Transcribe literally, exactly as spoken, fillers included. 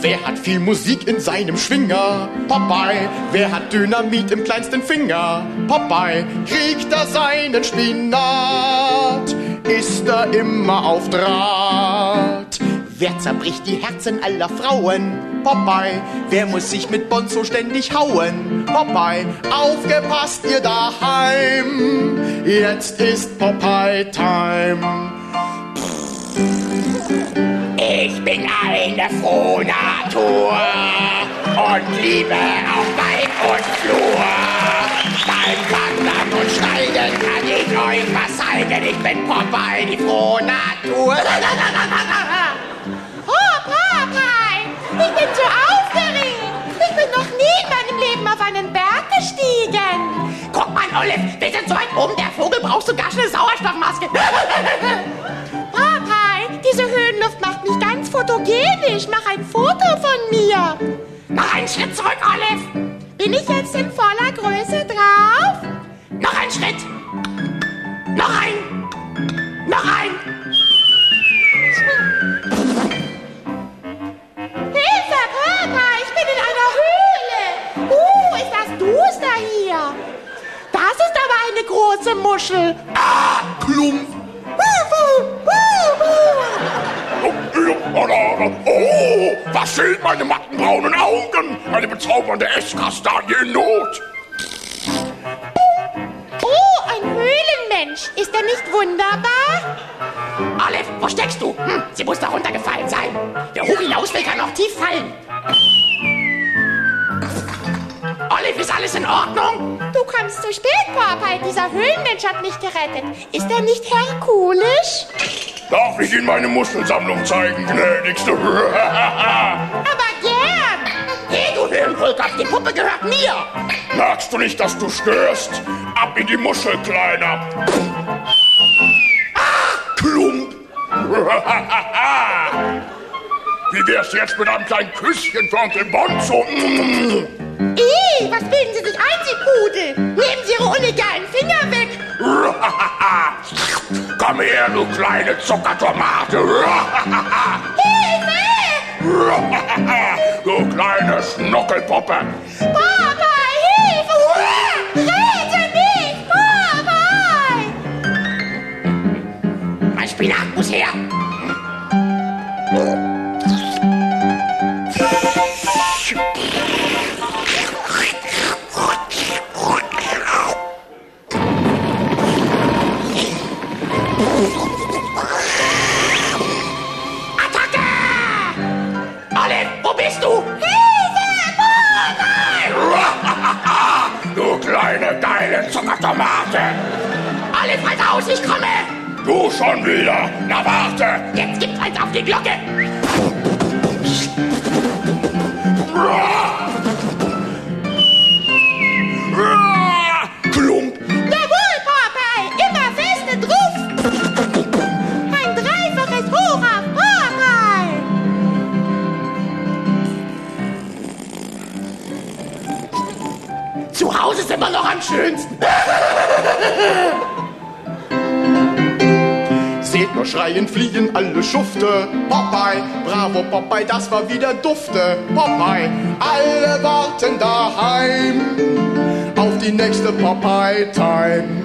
Wer hat viel Musik in seinem Schwinger? Popeye. Wer hat Dynamit im kleinsten Finger? Popeye. Kriegt er seinen Spinat? Ist er immer auf Draht? Wer zerbricht die Herzen aller Frauen? Popeye. Wer muss sich mit Bonzo ständig hauen? Popeye. Aufgepasst ihr daheim, jetzt ist Popeye-Time. Ich bin eine frohe Natur und liebe auf Wald und Flur. Beim Wandern und Steigen kann ich euch was zeigen. Ich bin Popeye, die frohe Natur. Oh, Popeye, ich bin so aufgeregt. Ich bin noch nie in meinem Leben auf einen Berg gestiegen. Guck mal, Olive, wir sind so weit oben. Der Vogel braucht sogar schon eine Sauerstoffmaske. Popeye, diese Höhenluft macht mich ganz fotogenisch. Mach ein Foto von mir. Noch einen Schritt zurück, Olive. Bin ich jetzt in voller Größe drauf? Noch einen Schritt. Noch ein. Noch ein. Hilfe, Popeye, ich bin in einer Höhle. Uh, ist das duster hier. Das ist aber eine große Muschel. Ah, Klump. Oh, was sind meine matten braunen Augen? Eine bezaubernde Esskastanie in Not. Oh, ein Höhlenmensch. Ist er nicht wunderbar? Olive, wo steckst du? Hm, sie muss da runtergefallen sein. Wer hoch hinaus will, kann auch tief fallen. Olive, ist alles in Ordnung? Du kommst zu spät, Popeye. Dieser Höhlenmensch hat mich gerettet. Ist er nicht herkulisch? Darf ich Ihnen meine Muschelsammlung zeigen, gnädigste? Aber gern. Hey, du Höhlenkohlkopf, die Puppe gehört mir. Merkst du nicht, dass du störst? Ab in die Muschel, Kleiner. Ah, Klump. Wie wär's jetzt mit einem kleinen Küsschen für Onkel Bonzo? Ih, was bilden Sie sich ein, Sie Pudel? Nehmen Sie Ihre unlegalen Finger weg. Komm her, du kleine Zuckertomate. Hilfe! Du kleine Schnuckelpuppe. Popeye, Hilfe! Rette mich, Popeye! Mein Spinat muss her. Attacke! Olive, wo bist du? Hilfe, Popeye! Du kleine, geile Zuckertomate. Olive, halt aus, ich komme. Du schon wieder. Na warte. Jetzt gibt's eins auf die Glocke. Klump. Jawohl, Popeye! Immer feste drauf! Ein dreifaches Hoch auf Popeye! Zu Hause ist immer noch am schönsten. Seht nur schreien, fliegen alle Schufte. Popeye, bravo Popeye, das war wieder dufte. Popeye, alle warten daheim auf die nächste Popeye-Time.